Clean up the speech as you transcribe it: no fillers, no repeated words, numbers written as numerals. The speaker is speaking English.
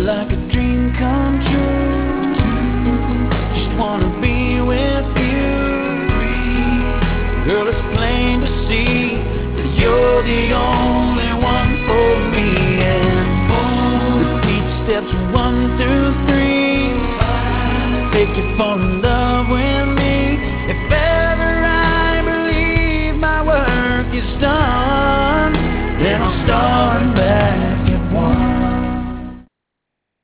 like a dream come true. Just wanna be with you. Girl, it's plain to see that you're the only one for me. And repeat steps one